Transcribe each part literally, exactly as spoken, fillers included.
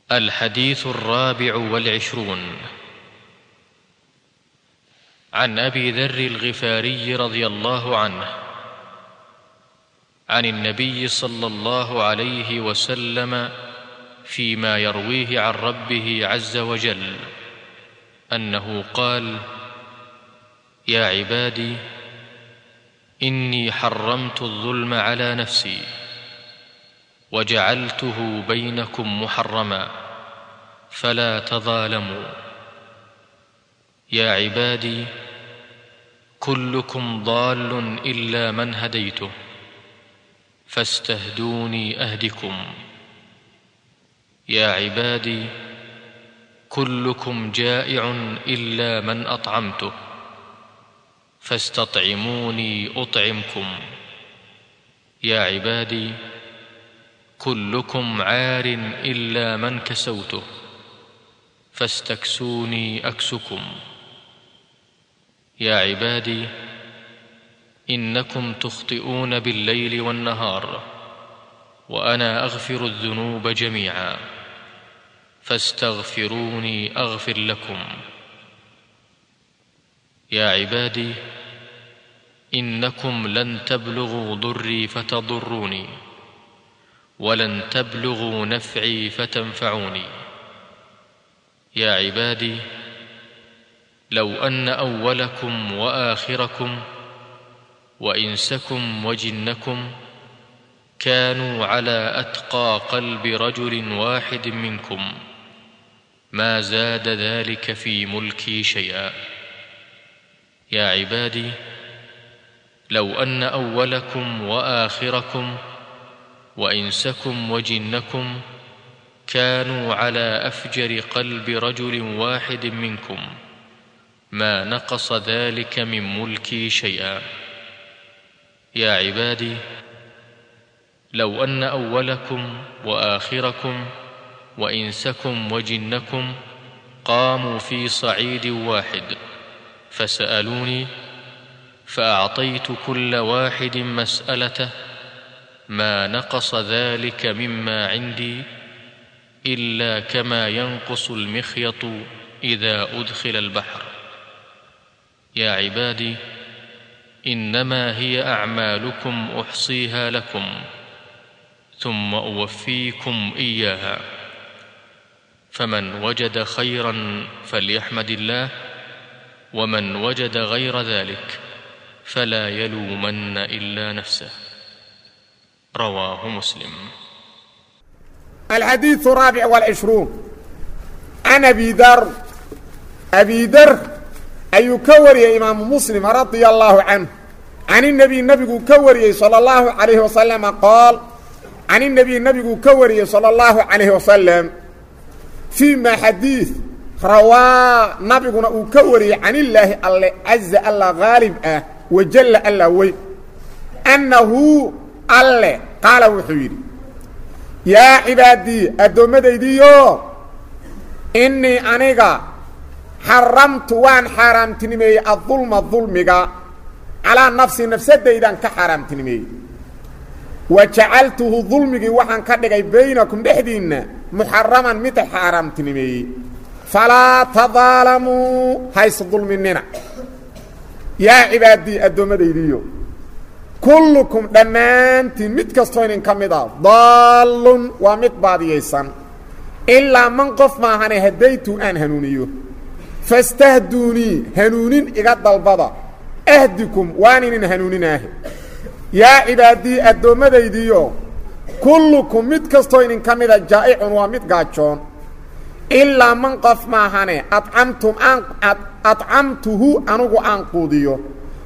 الحديث الرابع والعشرون عن أبي ذر الغفاري رضي الله عنه عن النبي صلى الله عليه وسلم فيما يرويه عن ربه عز وجل أنه قال: يا عبادي إني حرمت الظلم على نفسي وجعلته بينكم محرما فلا تظالموا. يا عبادي كلكم ضال إلا من هديته فاستهدوني أهدكم. يا عبادي كلكم جائع إلا من أطعمته فاستطعموني أطعمكم. يا عبادي كلكم عار إلا من كسوته فاستكسوني أكسكم. يا عبادي إنكم تخطئون بالليل والنهار وأنا أغفر الذنوب جميعا فاستغفروني أغفر لكم. يا عبادي إنكم لن تبلغوا ضري فتضروني ولن تبلغوا نفعي فتنفعوني. يا عبادي لو أن أولكم وآخركم وإنسكم وجنكم كانوا على أتقى قلب رجل واحد منكم ما زاد ذلك في ملكي شيئا. يا عبادي لو أن أولكم وآخركم وإنسكم وجنكم كانوا على أفجر قلب رجل واحد منكم ما نقص ذلك من ملكي شيئا. يا عبادي لو أن أولكم وآخركم وإنسكم وجنكم قاموا في صعيد واحد فسألوني فأعطيت كل واحد مسألته ما نقص ذلك مما عندي إلا كما ينقص المخيط إذا أدخل البحر. يا عبادي إنما هي أعمالكم أحصيها لكم ثم أوفيكم إياها، فمن وجد خيرا فليحمد الله ومن وجد غير ذلك فلا يلومن إلا نفسه. رواه مسلم. الحديث الرابع والعشرون عن أبي ذر أبي ذر أي كوري إمام مسلم رضي الله عنه عن النبي النبي كوري صلى الله عليه وسلم قال: عن النبي النبي كوري صلى الله عليه وسلم فيما حديث رواه نبينا كوري عن الله الله عز الله غالب أه وجل الله وي أنه الله قال وحيري: يا عبادي أدومديديو إني أنيغا حرمت وان حرمتني الظلم الظلمغا على نفسي نفسديدان كحرمتني وجعلته ظلمغي وحن كدغاي بينكم دحدينا محرما مت حرمتني فلا تظالموا حيث ظلمنا. يا عبادي أدومديديو كلكم دمانتين مت كستوين كميدا ضال ومت باديسان إلا من قف ما هني هديتو أن هنونيو فاستهدوني هنونين إغاد البضا أهدكم وانين هنونين. يا عبادي أدومديديو كلكم مت كستوين كميدا جائع ومت قاتشون إلا من قف ما هني أطعمتم أن أطعمته أنغو أنقوديو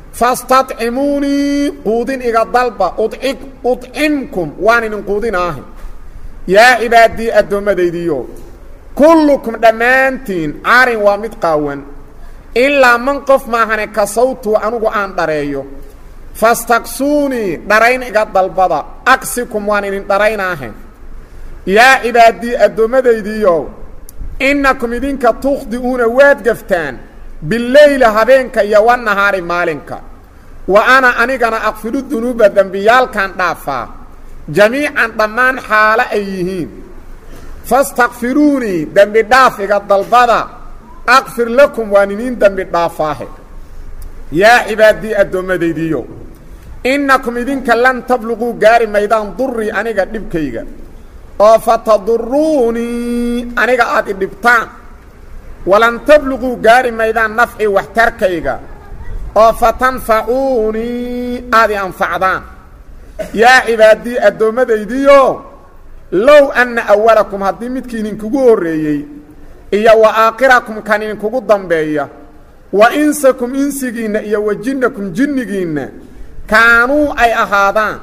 فاستطعموني قودين إغا ضلبا أطعمكم وانين قودين آهن. يا عبادي أدومديديو كلكم دمانتين عارين ومتقاون إلا من قف ما هني كصوتو أنغو أن دريو فاستقسوني درين إغا ضلبا أقسكم وانين درين آهن. يا عبادي أدومديديو إنكم إذنك تخطئون واد قفتان بالليل هبينك يا والنهار مالنك وأنا أنيقنا أغفر الذنوب الذنبيال كان دافا جميعا ضمان حال أيهين fastaghfiruunii dembi dhaafiga dalbada aqfir lakum waan iniin dembi dhaafaahe yaa cibaadii addoommadaydiiyo innakum idinka lan tabluguu gaari maydaan durii aniga dhibkayga oo fataduruunii aniga aad i dhibtaan walan tabluguu gaari maydaan nafci waxtarkayga oo fatanfacuunii aad i anfacdaan yaa cibaadii addoommadaydiiyo low anna awalakum haddii midkii idinkugu horreeyey iyo wa aakhirakum kan idinkugu dambeeya wa insakum insigiinna iyo wa jinnakum jinnigiinna kaanuu ay ahaadaan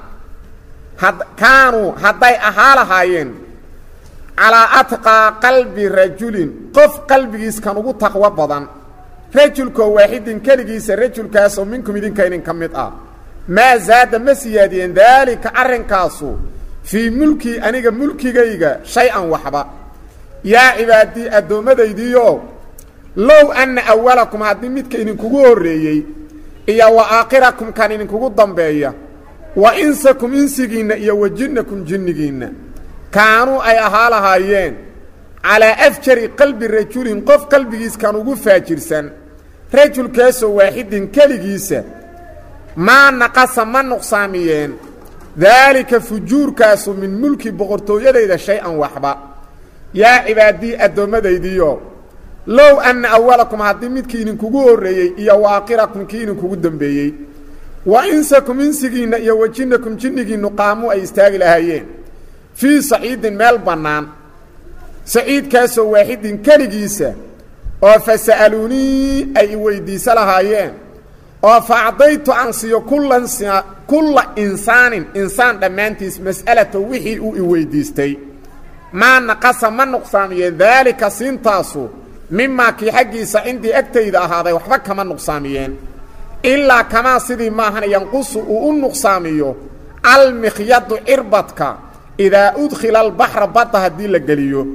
kaanuu hadday ahaa lahaayeen calaa atqaa qalbi rajulin qof qalbigiis kan ugu taqwo badan rajulkoo waaxidin keligiisa rajulkaasoo minkum idinka idin ka mid ah maa zaada ma siyaadiyeen daalika arrinkaasu fii mulkii aniga mulkigayga shay-an waxba yaa cibaadii addoommadaydiiyo low anna awalakum haddii midka idinkugu horreeyey iyo wa aakhirakum kan idinkugu dambeeya wa insakum insigiinna iyo wa jinnakum jinnigiinna kaanuu ay ahaa lahaayeen calaa afjari qalbi rajulin qof qalbigiis kan ugu faajirsan rajulkaasoo waaxidin keligiisa maa naqasa ma nuqsaamiyeen daalika fujuurkaasu min mulki boqortooyadayda shay-an waxba yaa cibaadii addoommadaydiiyo low anna awalakum haddii midkii idinkugu horreeyey iyo wa aakhirakum kii idinkugu dambeeyey wa insakum insigiinna iyo wa jinnakum jinnigiinnu qaamuu ay istaagi lahaayeen fii saciidin meel bannaan saciidkaasoo waaxidin keligiisa oo fa sa'aluunii ay i weyddiisa lahaayeen oo fa acdaytu aan siiyo kullan kulla insaanin insaan dhammaantiis mas'alato wixii uu i weyddiistay maa naqasa ma nuqsaamiyeen daalika siintaasu mimaa kii xaggiisa cindii agtayda ahaaday waxba kama nuqsaamiyeen ilaa kamaa sidii maahan yanqusu uu u nuqsaamiyo almikhyadu cirbadka idaa udkhila albaxra badda haddii la geliyo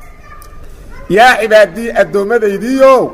yaa cibaadii addoommadaydiiyo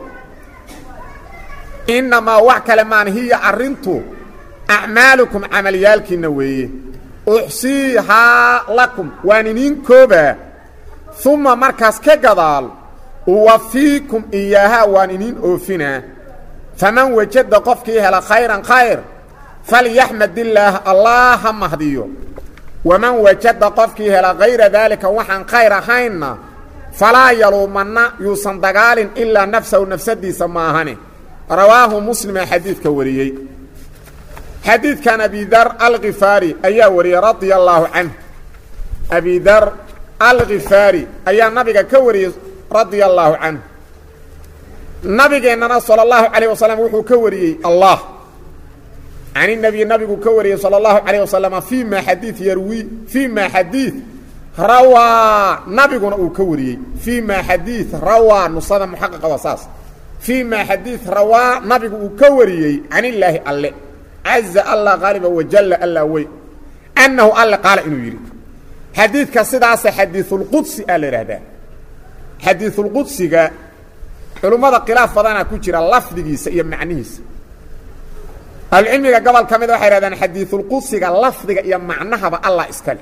innamaa wax kale maan hiya arrintu acmaalukum camalyaalkiinna weeye uxsiihaa lakum waan iniin koobaa uma markaas ka gadaal uwafiikum iyaahaa waan iniin oofinaa faman wajada qofkii hela khayran khayr falyaxmad illaah allah ha mahdiyo waman wajada qofkii hela hayra daalika waxaan khayr ahaynna falaa yaluumanna yuusan dagaalin ilaa nafsahu nafsadiisa maahane rawaahu muslima xadiidka wariyey xadiidkan abidar alkhifaari ayaa wariyey radia allaahu canh abidar alkhifaari ayaa nabiga ka wariyey radia allaahu canh nabigeennana salى اllahu calayh wasalam wuxuu ka wariyey allah can inabiy nabigu ka wariyey salى اllahu calayh wasalama fii ma xadiid yarwi fii ma xadiid rawaa nabiguna uu ka wariyey fii ma xadiid rawaa nusada muxaqiqa waa saas fii ma xadiid rawaa nabigu uu ka wariyey can illaahi alle caza allah qaaliba wajalla alla wey annahu alle qaala inuu yidhi xadiidka sidaasa xadiiثulqudsi aa la idhaahdaa xadiiثulqudsiga culummada khilaaf badanaa ku jira lafdigiisa iyo macnihiisa ahlucilmiga gobol ka mida waxay hahdaan xadiiثulqudsiga lafdiga iyo macnahaba allah iskale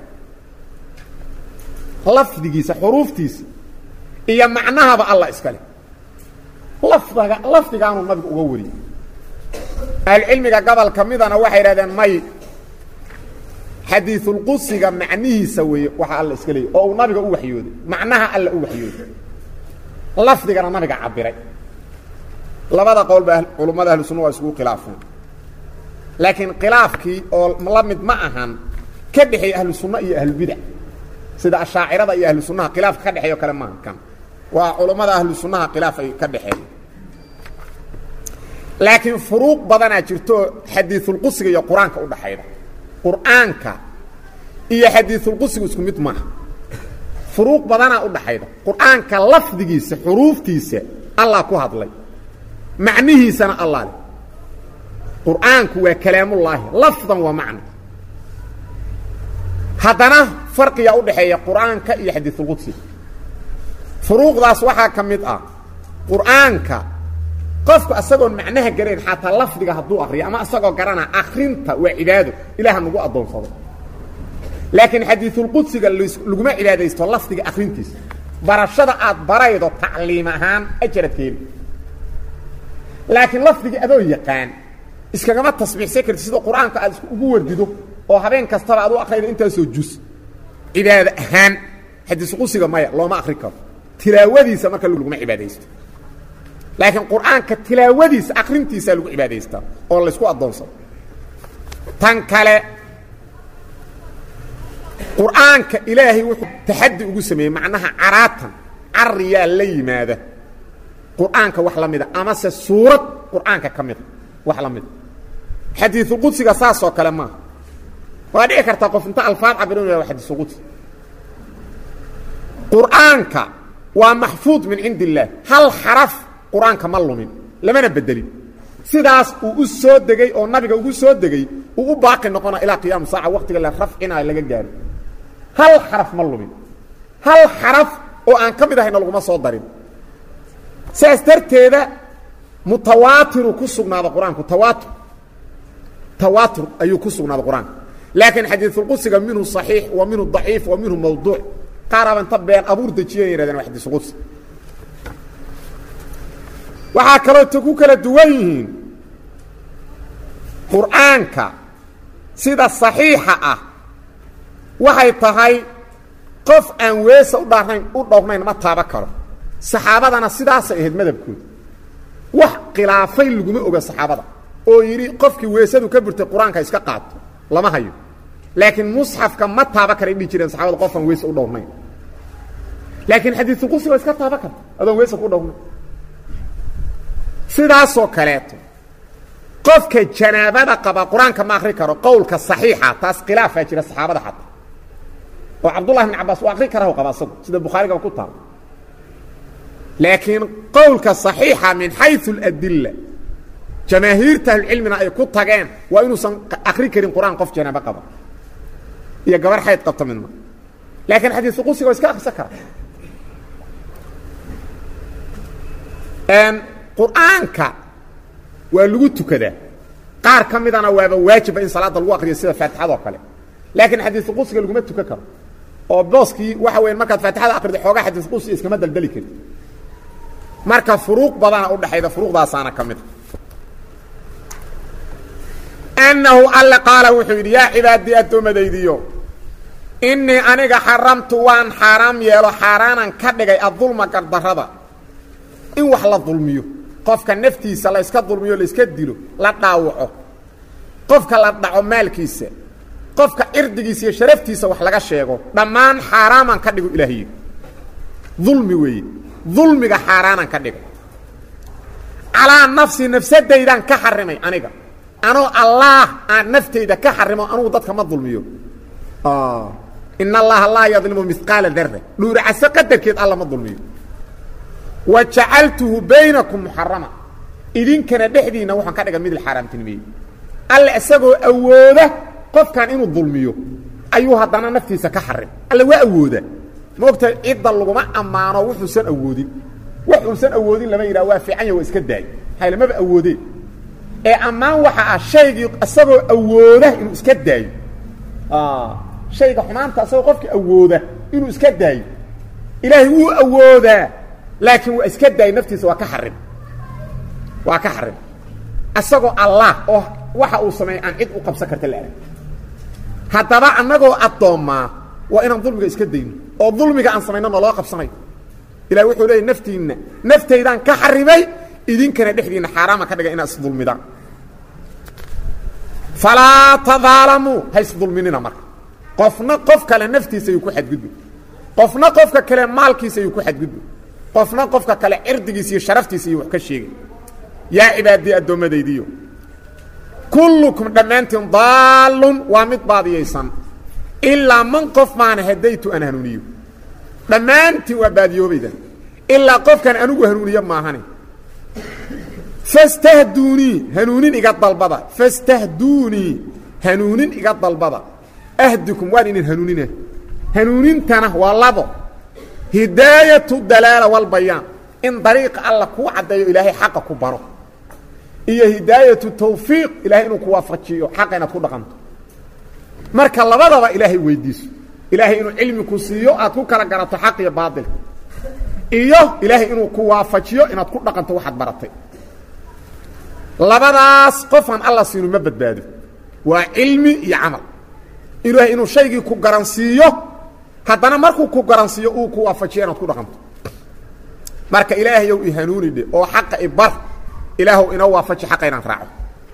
lafdigiisa xuruuftiisa iyo macnahaba allah iskale lafdiga lafdigaanuu nabigu uga wariyey ahlucilmiga gobol ka midana waxay idhahdeen may xadiiثulqudsiga macnihiisa weeye waxa alla iska leeyay oo uu nabiga u waxyooday macnaha alla u waxyooday lafdigana nabiga cabiray labada qowl ba culummada ahlu sunna waa isugu khilaafeen laakiin khilaafkii oo la mid ma ahan ka dhixay ahlu sunna iyo ahlu bid'a sida ashaacirada iyo ahlu sunnaha khilaaf ka dhaxeeyo kale ma kan waa culummada ahlu sunnaha khilaaf ay ka dhaxeeyeen laakiin furuuq badana jirto xadiiثulqudsiga iyo quraanka u dhaxayda quraanka iyo xadiiثulqudsiga isku mid maaha furuuq badana u dhaxayda quraanka lafdigiisa xuruuftiisa allah ku hadlay macnihiisana allah leh quraanku waa kalaamullah lafdan wa macna hadana farqiga u dhaxeeya quraanka iyo xadiiثulqudsiga furuuqdaas waxa kamid ah quraanka qofku asagoo macnaha gareen xataa lafdiga haduu aqriyo ama asagoo garana akhrinta waa cibaado ilaaha nagu adoonsado laakiin xadiiثulqudsiga laguma cibaadaysto lafdiga akhrintiisa barashada aad baraydo tacliim ahaan ajaradkeeni laakiin lafdiga adoo yaqaan iskagama tasbiixsan kartid sida quraanka aad ugu wardido oo habeen kastaba aad u aqrido inta soo jus cibaada ahaan xadiis qusiga maya looma aqri karo tilaawadiisa marka lagu cibaadeysto laakiin quraanka tilaawadiisa aqrintiisa lagu cibaadeysto oo la isku adoonsado tan kale quraanka ilaahi wuxuu taxaddi ugu sameeyay macnaha caraatan cariya la yimaada quraanka wax la mid ah ama se suurad quraanka kamid wax la mid xadiis qudsiga saasoo kale ma waa dhici karta qof inta alfaad cabirun waa xadiis qudsi quraanka waa mahfuud min indillah hal xaraf quraanka ma lumin lamana bedelin sidaas uu u soo degay oo nabiga ugu soo degay uu u baaqi noqona ilaa qiyaam saaca waqtiga la rafcina laga gaaro hal xaraf ma lumin hal xaraf oo aan kamid ahayn lagu ma soo darin saas darteeda mutawaatir ku sugnaada quraanku tawaatur tawaatur ayuu ku sugnaada quraanka laakiin xadiis qudsiga minhu sahih wa minhu dhaif wa minhu mawdu' qaraban tabeen abuur dajiyay yiraahdaan xadiis qudsi waxa kale oo ku kala duwan yihiin quraanka sida saxiixa ah waxay tahay qof aan weesa u dhaarnayn u dhowrnayn ma taaba karo saxaabadana sidaas ay ahayd madabkooda wax khilaafay laguma oga saxaabada oo yiri qofkii weesadu ka burtay quraanka iska qaato lama hayo laakiin mushafka ma taaba kare dhigi jireen saxaabada qof aan weesa u dhowrnayn laakiin xadiis qudsi waa iska taaba karta adoo weesa ku dhowrnayn sidaasoo kaleeto qofka janaabada qaba quraanka ma akhri karo qowlka saxiixa taas khilaafa jira saxaabada xataa oo Abdullah ibn Abbas waa akhri karo qaba sida Bukhari ku taal laakiin qowlka saxiixa min haythu al-adilla jamaahirta ilmina ay ku tageen waa inuu san akhri karin quraan qof janaaba qaba iyo gabar xayd qabta minna laakiin xadiis qudsiga iska akhrisan kara en quraanka waa lagu tukadaa qaar kamidana waaba waajib in salaada lagu aqriyo sida faatixada oo kale laakiin xadiis qudsiga lagu ma tukan karo oo booski waxa weyn marka faatixada aqrido xoogaa xadiis qudsi iskama daldali karo marka furuuq badana u dhaxayda furuuqdaasana kamid annahu alla qala wuxuu yiri ya ibadi adumadaydiyo inni aniga haramtu waan haram yeelo haranan ka dhigay adulma qardarada in wax la dulmiyo qofka naftiisa la iska dulmiyo la iska dilo la dhaawaco qofka la dhaco maalkiisa qofka irdigiisa iyo sharaftiisa wax laga sheego dhamaan xaraaman ka dhigo ilaahiyo dulmi weey dulmiga xaraanan ka dhigo ala nafsi nafsadaydan ka xarimay aniga anoo allah aan naftayda ka xarimo anuu dadka ma dulmiyo ah inna allaha la yadlimu mithqala dharra nuur asqadarkeed alla ma dulmiyo وجعلته بينكم محرما إذن كان دحدينا وحن كدغ ميد الحرام تنمي الله اسغو اووده قف كان انو ظلميو ايوه دانا نفتيسا كحرم الله وا اووده موقتا عيد لغما امانو وحسن اودين وحسن اودين لما يرا وا فيعن يو اسك داي هاي لما اودين اي امان waxa shaygi asagoo awooda inuu iska daayo ah shayga xumaanta asagoo qofkii awooda inuu iska daayo ilaahi uu awooda laakiin waa iska daay naftiisa waa ka xarim waa ka xarim asagoo allah oo waxa uu sameeyay aan cid u qabsan karta la arag hadaba anagoo adooma waa inaan dulmiga iska dayno oo dulmiga aan sameeyno loo qabsanayo ilaahay wuxuu leeyahay naftiina naftaydan ka xarimay idinkana dhexdiina xaraama ka dhiga inaad dulmidaan fala tadalamu hays dulminina marka qofna qof kale naftiisa uu ku xadgudbo qofna qofka kale maalkiisa uu ku xadgudbo qofna qofka kale irdigiisa iyo sharaftiisa iyo wax ka sheegay yaa ibadi adomadaydiyo kullukum dhamantum dallun wa mid baadiyaysan illa man qof maan hadaytu an hanuniyo dhamanti wa baadiyoobayda illa qofkan anugu hanuniyo maahane fastahduni hanuunin iga dalbada fastahduni hanuunin iga dalbada ahdikum waan in hanuunina hanuunintana waa labo هداية الدلالة والبيان إن طريق الله كو عدى إلهي حقا كو بارو إيه هداية التوفيق إلهي إنو كوافقشيو حقا إنو كو دقمت مركا الله بضا إلهي ويديس إلهي إنو علمي كسيو أتو كلا قرأت حقي باطل iyo ilaahay inuu ku waafajiyo inaad ku dhaqanto waxaad baratay labadaas qofan alla siinu ma badbaado waa cilmi iyo amal ilaahay inuu shaygii ku garansiiyo haddana markuu ku garansiiyo uu ku waafajiyo inaad ku dhaqanto marka ilaahay uu ihanuunide oo xaqa ibar ilaahu ina waafaji xaqa inaan raaco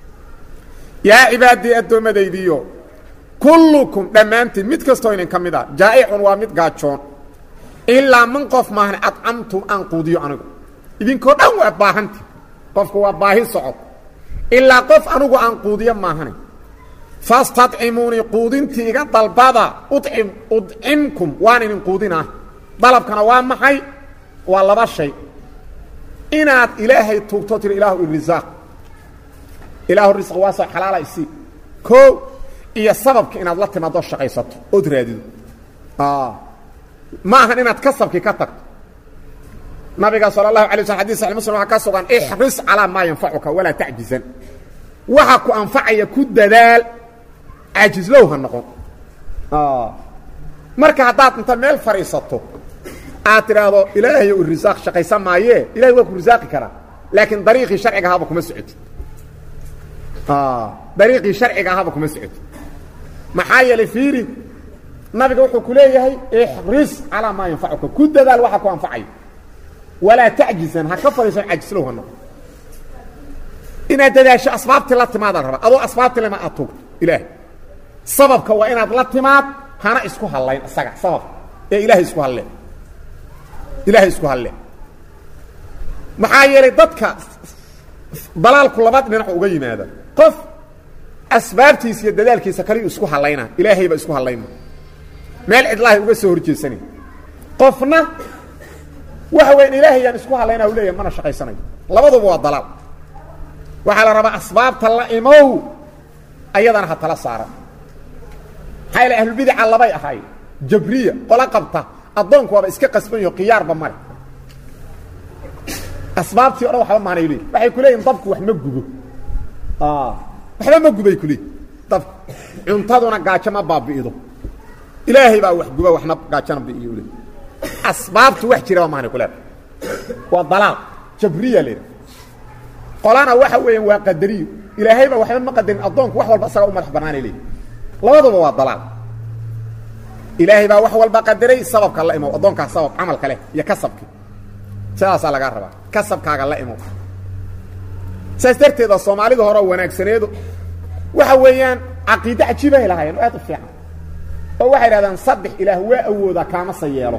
yaa cibaadii adoomadaydiyo kullukum dhammaantiin mid kastoo idin ka mid ah jaa'icun waa mid gaajoon ilaa man qof maahan adcamtum aan quudiyo anigu idinkoo dhan waa baahanti qofku waa baahi socod ilaa qof anigu aan quudiyo maahane fastadcimuunii quudintii iga dalbada udcim udcimkum waan idin quudinaa dalabkana waa maxay waa laba shay inaad ilaahay tuugto tiri ilaahu irrisaaq ilaahu risq waa soo xalaala isi koo iyo sababka inaad la timaado shaqaysato oo raadido ah ma ahan inaad kasabki ka tagto nabiga sallallahu alayhi wasallam xadiis sahih muslim waxa ka sugan ihris ala ma yanfa'uka wala ta'jizan waxa ku anfacaya ku dadaal ajiz low ha noqon ah marka hadaad inta meel fariisato aad tiraado ilaahay uu risaaq shaqaysan maaye ilaahay waa ku risaaqi kara laakiin dariiqi sharciga haba kuma socoti ah dariiqi sharciga haba kuma socoti maxaa yeelay fiiri nabiga wuxuu ku leeyahay ihris ala ma yanfa'uka ku dadaal waxa ku anfacay wala ta'jizan ha ka fariisan ajis low ha noqon ina dadaasho asbaabti la timaad raba adoo asbaabti lama atug ilaahay sababka waa inaad la timaad hana isku halayn asaga sabab ee ilaahay isku halayn ilaahay isku halayn maxaa yeelay dadka balaalku labad dhinac uga yimaada qof asbaabtiisa iyo dadaalkiisa kaliya isku halayna ilaahay ba isku halayna meel idlaahi uga soo horjeesanay qofna waxa weyn ilaahay aan isku halayna uu leeyahay mana shaqaysanayo labaduba waa dalaal waxa la rabaa asbaabta la imow ayadana ha tala saara hayla ahlul bid'a labay ahay jabriya qola qabta adoonku waa iska qasban iyo qiyaarba mare asbaabtii oo waxa ma aanay waxay ku leeyihiin dabku wax ma gubo ah waxa ma gubay ku leeyihiin dab cuntaduna gaajo ma baabi'ido ilaahay baa wax guba waxna gaajo ma bi'iyo leeyahay asbaabtu wax jira ma aanay ku leeyahay waa dalaal jabriya leeyahay qolana waxa weeyaan waa qadariyo ilaahay baa waxba ma qadarin adoonku wax walba asaga u madax banaanay leeyahay labaduba waa dalaal ilaahay baa wax walba qadaray sababka la imo adoonka sabab amal kale iyo kasabki saasa laga rabaa kasabkaaga la imo saastarteeda Soomaalidu hore wanaagsaneedo waxa weeyaan aqeeda ajiib ay lahaayeen aad u fiican oo waxay yiraahdaan saddex ilaah waa awooda kaama sayeelo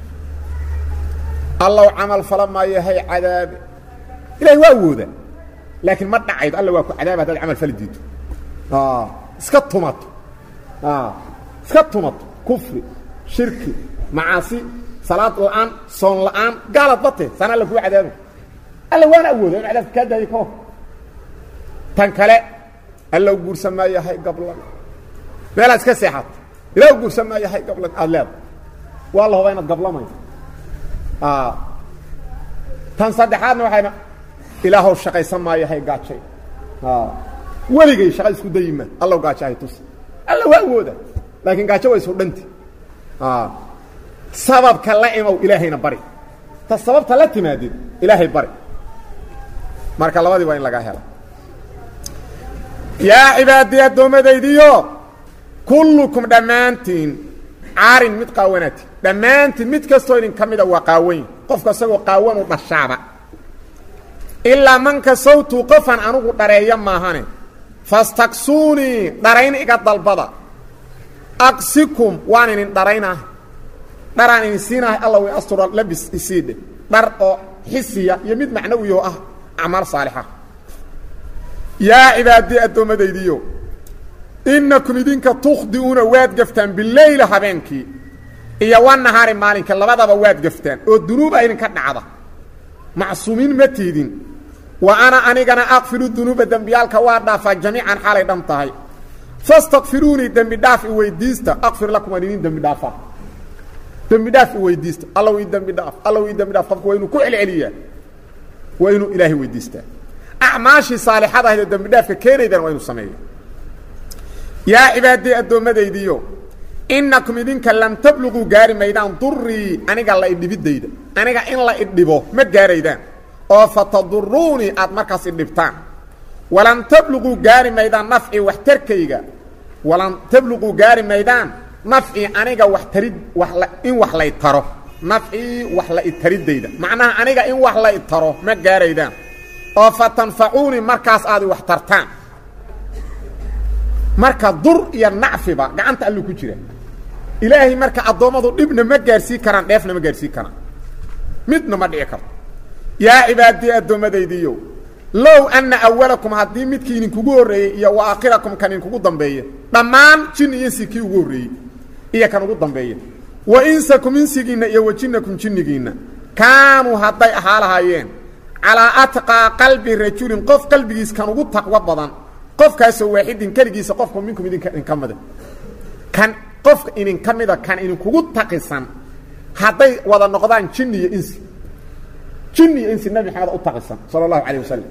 Allah amal falama yahay cadaab ilaahay waa awooda laakiin ma dhacaydo Allah waa ku cadaab hada amal falidiito ah iska tumato ah iska tumato kufri shirki maasi salaad la'aan soon la'aan galad bate sana la ku cadaabo alla waana awoodo in cadaab ka daay ko tan kale alla guursamaa yahay qablan meelaad ka seexat ila guursamaa yahay qablan adleed wallahu wayna qablamay ah tan saddexaadna waxayna ilaahu shaqaysan ma yahay gaajay ah waligay shaqo isku dayima alla gaajay tus alla waa awooda laakiin gaajo way soo dhanti ah sababka la imow ilaahayna bari ta sababta la timaadid ilaahay bari marka labadii waa in laga helo yaa cibaadi adoomadaydiyo kullukum dhammaantiin caarin mid qaawanati dhammaantiin mid kastoo idin ka mida waa qaawan qofka isagoo qaawan u dhashaaba ilaa manka sawtu qofan anugu dhareeya maahane fastaksuuni dharayn iga dalbada aqsikum waan idin dharaynaa dharaan idin siinahay alla way astura labis isiide dhar oo xisiya iyo mid macnawi oo ah amal saalixa yaa cibaadi adoomadaydiyo innakum idinka tukhdiuna waad gaftaan bilayla habeenkii iyo wan nahaari maalinka labadaba waad gaftaan oo dunuub ay idinka dhacda macsuumin ma tiidin wa ana anigana aqfiru dunuuba dambiyalka waa dhaafaa jamiican xalay dham tahay fastaghfiruni dambi dhaaf i weydiista aqfir lakum idin dambi dhaafa dambi dhaaf i weydiista alla way dambi dhaaf alla way dambi dhaaf qofku waynu ku celceliyaa waynu ilaahi weydiista a'maashi saalixada ah dambi dhaafka keenaydan waynu sameeyo yaa cibaadi adoomadaydiyo innakum idinka lan tabluguu gaari maydaan durii aniga la idhibidayda aniga in la idhibo ma gaaraydaan oo fatadurruunii aad markaas idhibtaan walan tabluguu gaari maydaan nafcii waxtarkayga walan tabluguu gaari maydaan nafcii aniga wax tarid wax la in wax lay taro nafcii wax la itaridayda macnaha aniga in wax la itaro ma gaaraydaan oo fatanfacuunii markaas aad wax tartaan marka dur iyo nacfiba gacanta allu ku jira ilaahay marka adoomadu dhibna ma gaarsii karaan dheefna ma gaarsii karaan midna ma dhici karto yaa cibaadii adoomadaydiyo low anna awwalakum haddii midkii idinkugu horreeyey iyo wa aakhirakum kan idinkugu dambeeya dhammaan jin iyo insi kii ugu horreeyey iyo kan ugu dambeeya wa insakum insigiinna iyo wajinnakum jinnigiinna kaanuu hadday ahaa lahaayeen calaa atqaa qalbi rajulin qof qalbigiis kan ugu taqwo badan qofkaasoo waaxidin keligiisa qofku minkum idinka idinka mida kan qofka idinka mida kan idinkugu taqisan hadday wada noqdaan jinni iyo insi jinni iyo insi nabi maxamed u taqisan sala allahu calayh wasalam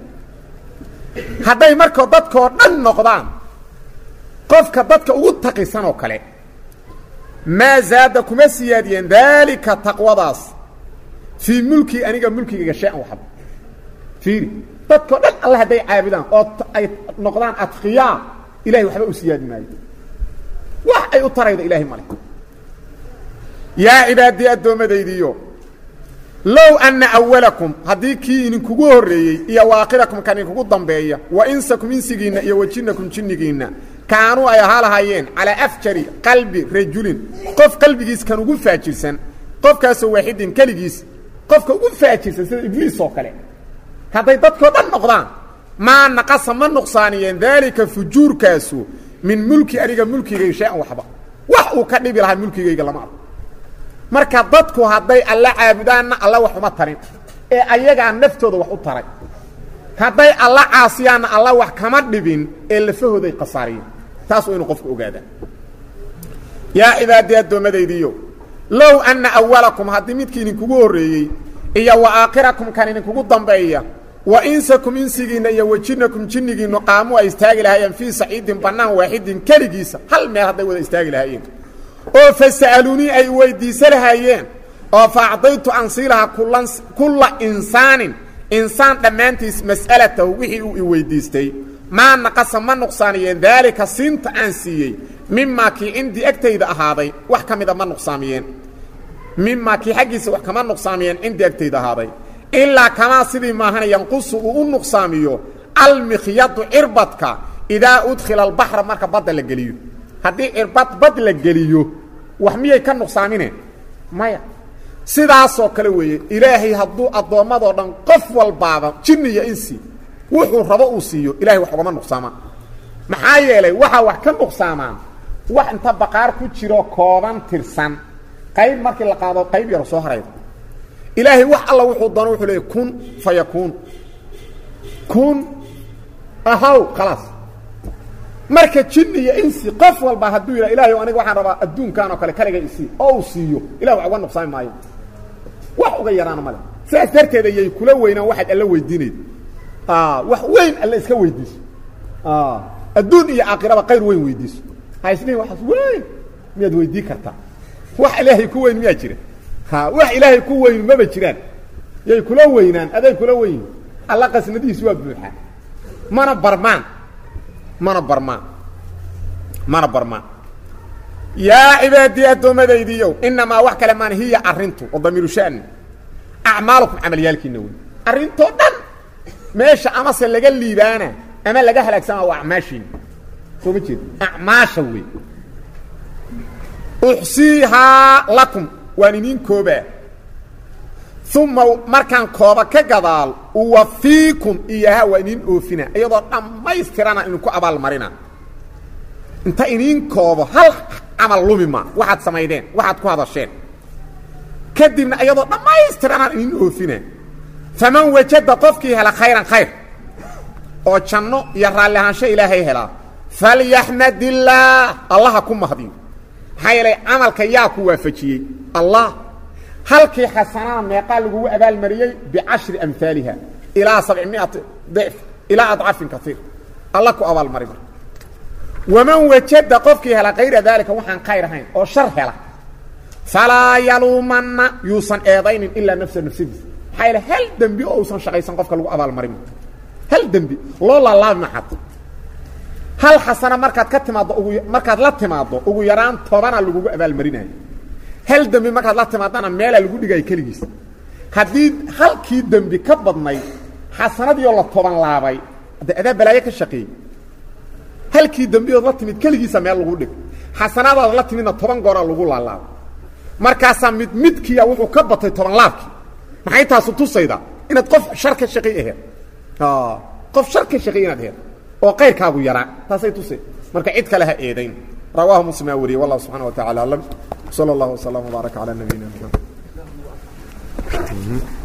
hadday markoo dadkoo dhan noqdaan qofka dadka ugu taqisan oo kale maa zaada kuma siyaadiyeen daalika taqwadaas fii mulkii aniga mulkigayga shay-an waxba fiiri dadkoo dhan alla hadday caabudaan oo ay noqdaan adqiyaa ilahay waxba u siyaadi maayo wax ay u tarayda ilaahay male yaa cibaadii addoommadaydiiyo low anna awalakum haddii kii idinkugu horreeyey iyo waakhirakum kan idinkugu dambeeya wa insakum insigiinna iyo wajinnakum jinnigiinna kaanuu ay ahaa lahaayeen calaa afjari qalbi rajulin qof qalbigiis kan ugu faajirsan qofkaasoo waaxidin keligiis qofka ugu faajirsan sida ibliis oo kale hadday dadkoo dhan noqdaan maa naqasa ma nuqsaaniyeen daalika fujuurkaasu min mulki aniga mulkigayga shay-an waxba wax uu ka dhibi lahaa mulkigayga lama arko marka dadku hadday alla caabudaanna alla wax uma tarin ee ayagaa naftooda wax u taray hadday alla caasiyaanna alla wax kama dhibin ee lafahooday khasaariyeen taas waa inuu qofku ogaadaa yaa cibaadii addoommadaydiiyo low anna awalakum haddii midkii idinkugu horreeyey iyo wa aakhirakum kan idinkugu dambeeya wa insakum insigiinna iyo wajinnakum jinnigiinnu qaamu ay istaagi lahaayeen fii saciidin bannaan waaxidin keligiisa hal meel hadday wada istaagi lahaayeen oo fasa'aluunii ay weydiisa lahaayeen oo faacdaytu aan sii lahaa kulan kulla insaanin insaan dhammaantiis mas'alatahu wixii uu i weydiistay maa naqasa ma nuqsaaniyeen daalika siinta aan siiyey mimaa kii cindii agtayda ahaaday wax ka mida ma nuqsaamiyeen mimaa kii xaggiisa wax kama nuqsaamiyeen cindii agtayda ahaaday ilaa kamaa sidii maahana yanqusu uu u nuqsaamiyo almikhyadu cirbadka idaa udkhila albaxra marka badda la geliyo haddii cirbad bad la geliyo wax miyay ka nuqsaamineen maya sidaasoo kale weeye ilaahay hadduu addoommadoo dhan qof walbaaba jinni iyo insi wuxuu rabo uu siiyo ilahay wax ugama nuqsaamaan maxaa yeelay waxaa wax ka nuqsaamaan wax inta baqaar ku jiro kooban tirsan qayb markii la qaado qayb yar soo harayda ilaahay wax alla wuxuu doono wuxuu leeyahay kun fayakuun kun ahaw khalaas marka jinni iyo insi qof walba hadduu yidhaha ilahay aniga waxaan rabaa adduunkan oo kale kaliga isii oo uu siiyo ilahi wax uga nuqsaami maayo wax uga yaraana male sidaas darteed ayay kula weynaan waxaad alla weydiinayd wax weyn alla iska weydiiso adduun iyo aakhiraba qayr weyn weydiiso ha isnihin waxaas weyn miyaad weydii kartaa wax ilaahay ku weyn miyaa jira ha wax ilaahay ku weyn maba jiraan yay kula weynaan aday kula weyn alla qasnadiisu waa buuxa mana barmaan mana barmaan mana barmaan yaa cibaadii addoommadaydiiyow inamaa wax kale maan hiya arrintu oo damiiru sha'ni acmaalukum camalyaalkiina wey arrintoo dhan meesha amase laga liibaana ama laga halaagsama waa acmaashiina soo ma jeed acmaasha wey uxsiihaa lakum waan idin koobaa uma markaan kooba ka gadaal uwafiikum iyaha waa idin oofina iyadoo dhammaystirana idinku abaalmarina inta idin koobo hal camal lumima waxaad samaydeen waxaad ku hadasheen kadibna iyadoo dhammaystirana idin oofina faman wajada qofkii hela khayran khayr oo janno iyo raalli ahaansho ilaahay helaa falyaxmad illaah allaha ku mahdiyo maxaa yeelay camalka yaa ku waafajiyey allah halkii xasanana meeqaa lagugu abaalmariyey bicashri amhaaliha ilaa sabcimiati dicf ilaa adcafin kaiir alla ku abaalmari marka waman wajada qofkii hela kayra daalika waxaan khayr ahayn oo shar hela falaa yaluumanna yuusan eedaynin ilaa nafsa nafsidiisa maxaa ila hal dembi oo uusan shaqaysan qofka lagu abaalmarin hal dembi loo laalaabma xataa hal xasana markaad ka timaado ugu markaad la timaado ugu yaraan tobana lagugu abaalmarinayo hal dembi markaad la timaadana meela lagu dhigay kaligiis hadii halkii dembi ka badnay xasanadii oo la toban laabay adaa balaayo ka shaqeey halkii dembi oo la timid kaligiisa meel lagu dhig xasanadaad la timidna toban goor lagu laalaabo markaas mid midkiya wuxuu ka batay toban laabki maxay taas u tusayda inaad qof shar ka shaqeey aheed ah qof shar ka shaqeey inaad aheed oo qeyrkaagu yaraa taasay tusay marka cid kale ha eedayn rawaahu muslim wariye wallahu subhanahu wa ta'ala alam sallallahu wa sallam wa baraka ala nabiyina muhammad